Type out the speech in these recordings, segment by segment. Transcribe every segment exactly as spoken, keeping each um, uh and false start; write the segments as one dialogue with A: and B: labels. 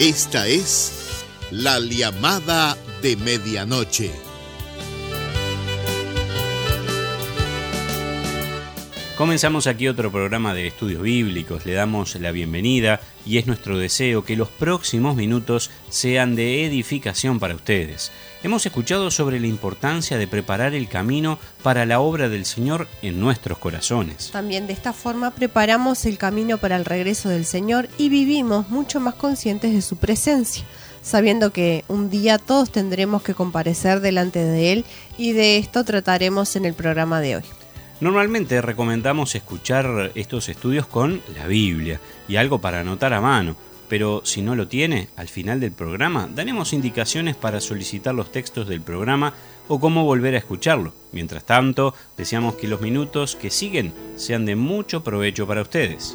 A: Esta es la llamada de medianoche.
B: Comenzamos aquí otro programa de estudios bíblicos, le damos la bienvenida y es nuestro deseo que los próximos minutos sean de edificación para ustedes. Hemos escuchado sobre la importancia de preparar el camino para la obra del Señor en nuestros corazones.
C: También de esta forma preparamos el camino para el regreso del Señor y vivimos mucho más conscientes de su presencia, sabiendo que un día todos tendremos que comparecer delante de Él, y de esto trataremos en el programa de hoy.
B: Normalmente recomendamos escuchar estos estudios con la Biblia y algo para anotar a mano, pero si no lo tiene, al final del programa daremos indicaciones para solicitar los textos del programa o cómo volver a escucharlo. Mientras tanto, deseamos que los minutos que siguen sean de mucho provecho para ustedes.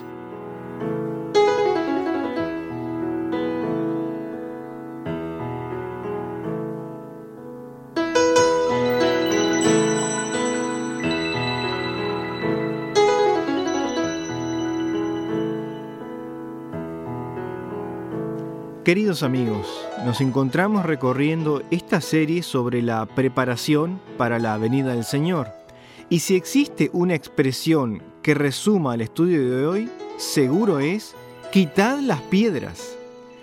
D: Queridos amigos, nos encontramos recorriendo esta serie sobre la preparación para la venida del Señor. Y si existe una expresión que resuma el estudio de hoy, seguro es: quitad las piedras.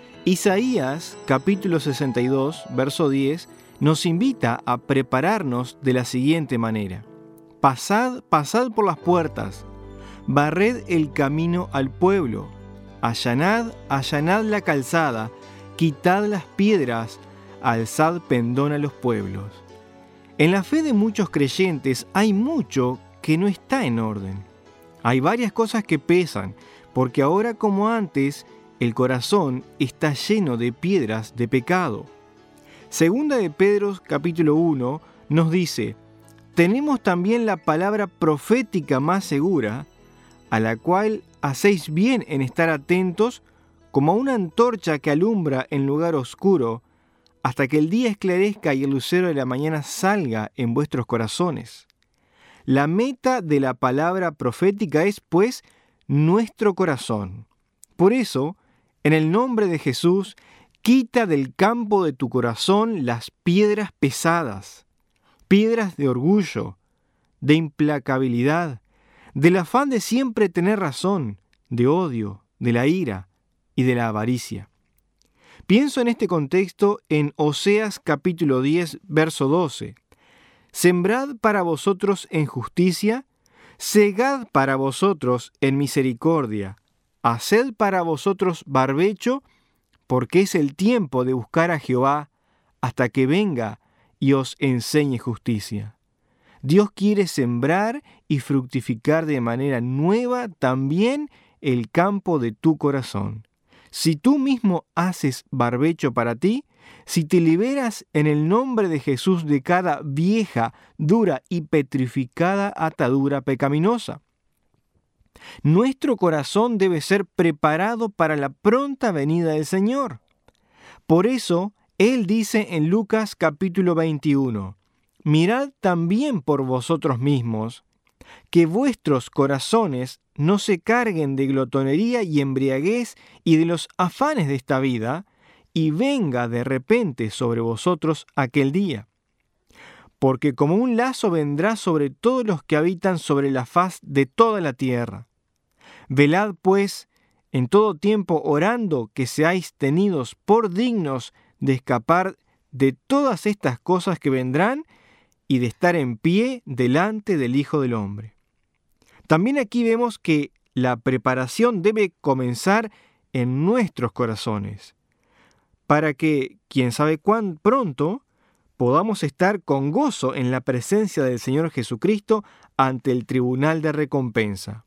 D: Isaías, capítulo sesenta y dos, verso diez, nos invita a prepararnos de la siguiente manera: Pasad, pasad por las puertas, barred el camino al pueblo. Allanad, allanad la calzada, quitad las piedras, alzad pendón a los pueblos. En la fe de muchos creyentes hay mucho que no está en orden. Hay varias cosas que pesan, porque ahora como antes, el corazón está lleno de piedras de pecado. Segunda de Pedro, capítulo uno, nos dice: tenemos también la palabra profética más segura, a la cual hacéis bien en estar atentos como una antorcha que alumbra en lugar oscuro, hasta que el día esclarezca y el lucero de la mañana salga en vuestros corazones. La meta de la palabra profética es, pues, nuestro corazón. Por eso, en el nombre de Jesús, quita del campo de tu corazón las piedras pesadas, piedras de orgullo, de implacabilidad, del afán de siempre tener razón, de odio, de la ira y de la avaricia. Pienso en este contexto en Oseas capítulo diez, verso doce. Sembrad para vosotros en justicia, segad para vosotros en misericordia, haced para vosotros barbecho, porque es el tiempo de buscar a Jehová hasta que venga y os enseñe justicia. Dios quiere sembrar y fructificar de manera nueva también el campo de tu corazón. Si tú mismo haces barbecho para ti, si te liberas en el nombre de Jesús de cada vieja, dura y petrificada atadura pecaminosa. Nuestro corazón debe ser preparado para la pronta venida del Señor. Por eso, Él dice en Lucas capítulo veintiuno, mirad también por vosotros mismos, que vuestros corazones no se carguen de glotonería y embriaguez y de los afanes de esta vida, y venga de repente sobre vosotros aquel día. Porque como un lazo vendrá sobre todos los que habitan sobre la faz de toda la tierra. Velad pues en todo tiempo orando que seáis tenidos por dignos de escapar de todas estas cosas que vendrán y de estar en pie delante del Hijo del Hombre. También aquí vemos que la preparación debe comenzar en nuestros corazones, para que, quién sabe cuán pronto, podamos estar con gozo en la presencia del Señor Jesucristo ante el tribunal de recompensa.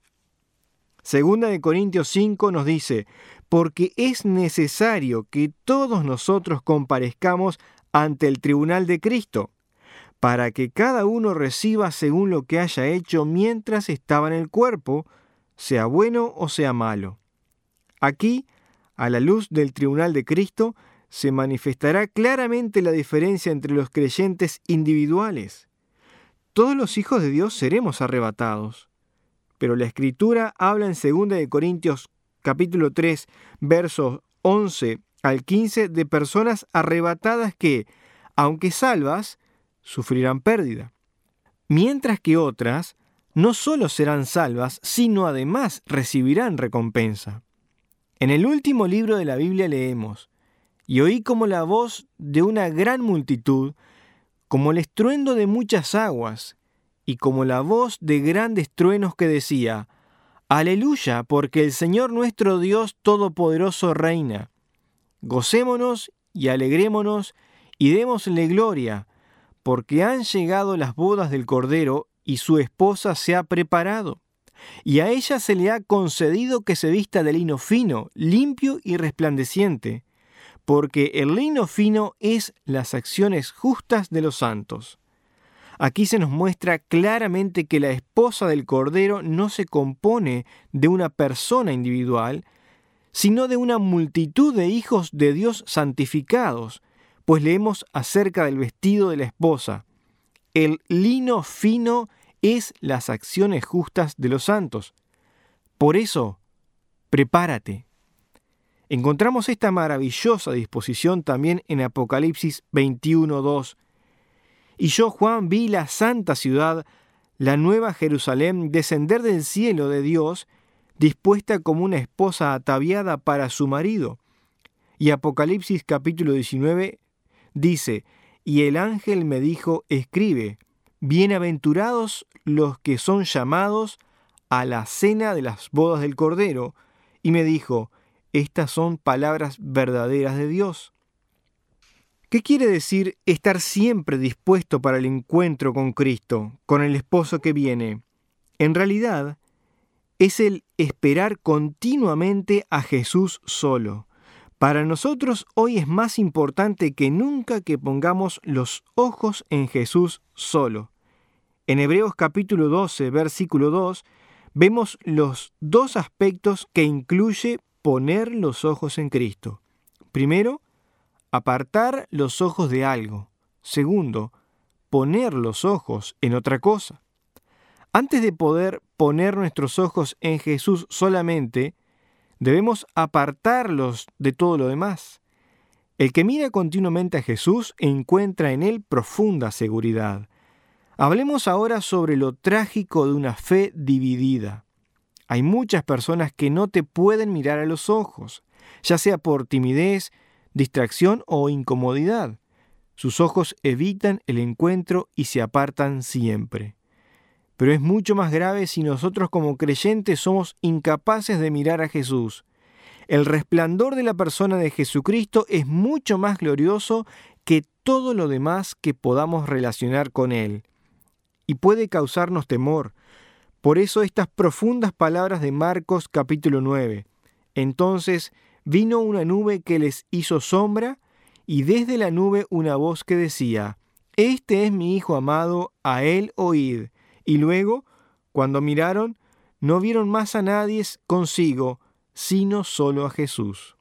D: Segunda de Corintios cinco nos dice, porque es necesario que todos nosotros comparezcamos ante el tribunal de Cristo, para que cada uno reciba según lo que haya hecho mientras estaba en el cuerpo, sea bueno o sea malo. Aquí, a la luz del tribunal de Cristo, se manifestará claramente la diferencia entre los creyentes individuales. Todos los hijos de Dios seremos arrebatados, pero la Escritura habla en segunda de Corintios capítulo tres, versos once al quince, de personas arrebatadas que, aunque salvas, sufrirán pérdida. Mientras que otras no solo serán salvas, sino además recibirán recompensa. En el último libro de la Biblia leemos: y oí como la voz de una gran multitud, como el estruendo de muchas aguas, y como la voz de grandes truenos que decía: Aleluya, porque el Señor nuestro Dios Todopoderoso reina. Gocémonos y alegrémonos y démosle gloria, porque han llegado las bodas del Cordero y su esposa se ha preparado. Y a ella se le ha concedido que se vista de lino fino, limpio y resplandeciente, porque el lino fino es las acciones justas de los santos. Aquí se nos muestra claramente que la esposa del Cordero no se compone de una persona individual, sino de una multitud de hijos de Dios santificados, pues leemos acerca del vestido de la esposa. El lino fino es las acciones justas de los santos. Por eso, prepárate. Encontramos esta maravillosa disposición también en Apocalipsis veintiuno dos. Y yo, Juan, vi la santa ciudad, la nueva Jerusalén, descender del cielo de Dios, dispuesta como una esposa ataviada para su marido. Y Apocalipsis capítulo diecinueve dice: y el ángel me dijo, escribe, bienaventurados los que son llamados a la cena de las bodas del Cordero. Y me dijo, estas son palabras verdaderas de Dios. ¿Qué quiere decir estar siempre dispuesto para el encuentro con Cristo, con el esposo que viene? En realidad, es el esperar continuamente a Jesús solo. Para nosotros hoy es más importante que nunca que pongamos los ojos en Jesús solo. En Hebreos capítulo doce, versículo dos, vemos los dos aspectos que incluye poner los ojos en Cristo. Primero, apartar los ojos de algo. Segundo, poner los ojos en otra cosa. Antes de poder poner nuestros ojos en Jesús solamente, debemos apartarlos de todo lo demás. El que mira continuamente a Jesús encuentra en él profunda seguridad. Hablemos ahora sobre lo trágico de una fe dividida. Hay muchas personas que no te pueden mirar a los ojos, ya sea por timidez, distracción o incomodidad. Sus ojos evitan el encuentro y se apartan siempre. Pero es mucho más grave si nosotros como creyentes somos incapaces de mirar a Jesús. El resplandor de la persona de Jesucristo es mucho más glorioso que todo lo demás que podamos relacionar con Él, y puede causarnos temor. Por eso estas profundas palabras de Marcos capítulo nueve. Entonces vino una nube que les hizo sombra, y desde la nube una voz que decía, Este es mi Hijo amado, a Él oíd. Y luego, cuando miraron, no vieron más a nadie consigo, sino solo a Jesús.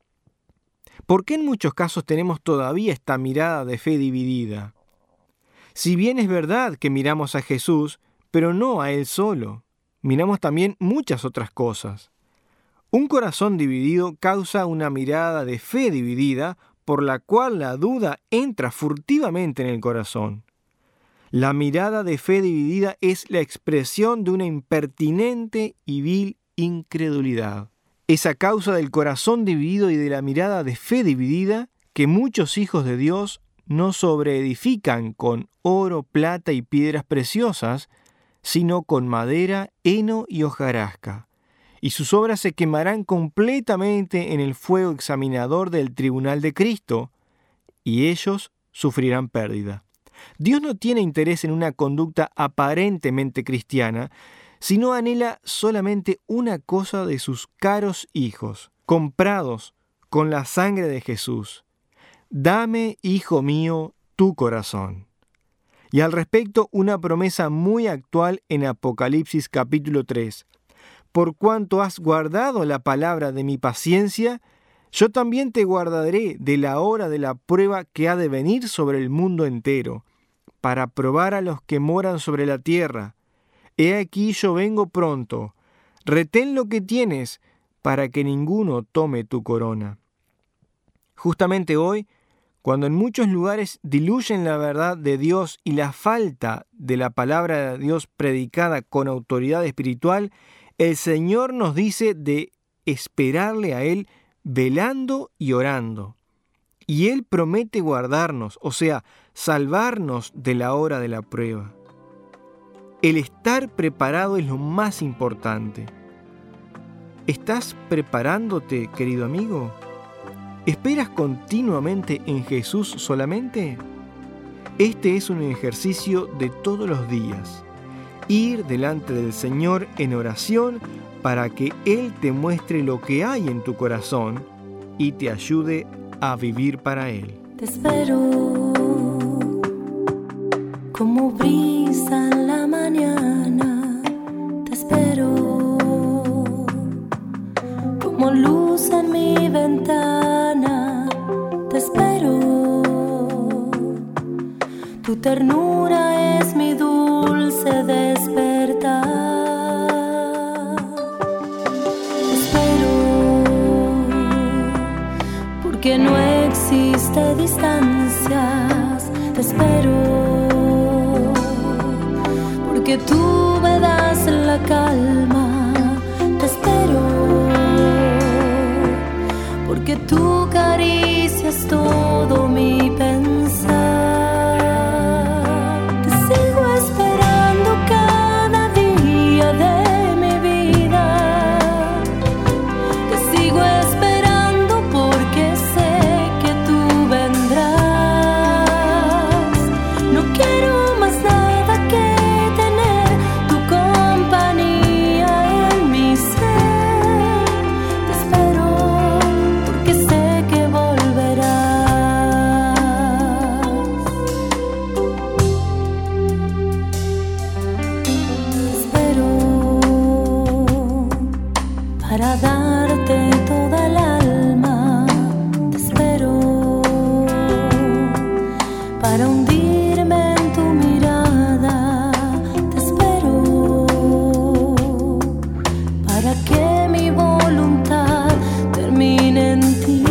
D: ¿Por qué en muchos casos tenemos todavía esta mirada de fe dividida? Si bien es verdad que miramos a Jesús, pero no a Él solo, miramos también muchas otras cosas. Un corazón dividido causa una mirada de fe dividida, por la cual la duda entra furtivamente en el corazón. La mirada de fe dividida es la expresión de una impertinente y vil incredulidad. Es a causa del corazón dividido y de la mirada de fe dividida que muchos hijos de Dios no sobreedifican con oro, plata y piedras preciosas, sino con madera, heno y hojarasca. Y sus obras se quemarán completamente en el fuego examinador del tribunal de Cristo, y ellos sufrirán pérdida. Dios no tiene interés en una conducta aparentemente cristiana, sino anhela solamente una cosa de sus caros hijos, comprados con la sangre de Jesús. Dame, hijo mío, tu corazón. Y al respecto, una promesa muy actual en Apocalipsis capítulo tres. Por cuanto has guardado la palabra de mi paciencia, yo también te guardaré de la hora de la prueba que ha de venir sobre el mundo entero, para probar a los que moran sobre la tierra. He aquí yo vengo pronto. Retén lo que tienes, para que ninguno tome tu corona. Justamente hoy, cuando en muchos lugares diluyen la verdad de Dios y la falta de la palabra de Dios predicada con autoridad espiritual, el Señor nos dice de esperarle a Él velando y orando. Y Él promete guardarnos, o sea, salvarnos de la hora de la prueba. El estar preparado es lo más importante. ¿Estás preparándote, querido amigo? ¿Esperas continuamente en Jesús solamente? Este es un ejercicio de todos los días. Ir delante del Señor en oración para que Él te muestre lo que hay en tu corazón y te ayude a vivir para Él.
E: Te espero como brisa en la mañana. Te espero como luz en mi ventana. Te espero. Tu ternura es mi dulce despertar. Te espero porque no existe distancias. Te espero porque tú me das la calma. Te espero porque tú caricias todo mi pensar. Te sigo esperando cada día de mi vida. Te sigo esperando porque sé que tú vendrás. No quiero más nada que tener tu compañía en mi ser. Te espero porque sé que volverás. Te espero para darte toda el alma. Te espero para hundirme en tu mirada. Te espero para que mi voluntad termine en ti.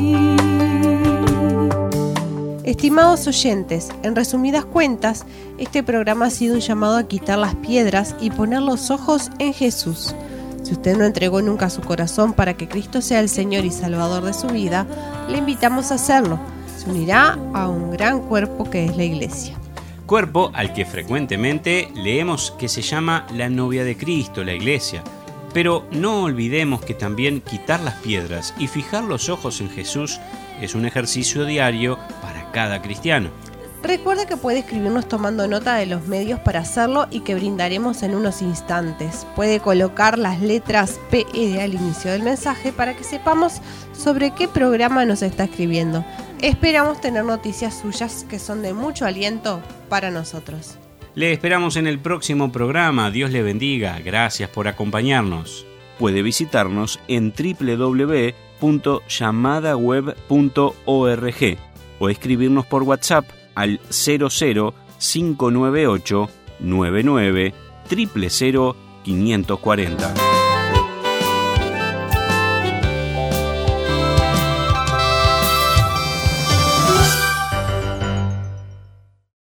C: Estimados oyentes, en resumidas cuentas, este programa ha sido un llamado a quitar las piedras y poner los ojos en Jesús. Si usted no entregó nunca su corazón para que Cristo sea el Señor y Salvador de su vida, le invitamos a hacerlo. Se unirá a un gran cuerpo que es la Iglesia.
B: Cuerpo al que frecuentemente leemos que se llama la novia de Cristo, la Iglesia. Pero no olvidemos que también quitar las piedras y fijar los ojos en Jesús es un ejercicio diario para cada cristiano.
C: Recuerda que puede escribirnos tomando nota de los medios para hacerlo y que brindaremos en unos instantes. Puede colocar las letras P R al inicio del mensaje para que sepamos sobre qué programa nos está escribiendo. Esperamos tener noticias suyas que son de mucho aliento para nosotros.
B: Le esperamos en el próximo programa. Dios le bendiga. Gracias por acompañarnos. Puede visitarnos en doble u doble u doble u punto llamada web punto org o escribirnos por WhatsApp al cero cero cinco nueve ocho nueve nueve cero cero cero cinco cuatro cero.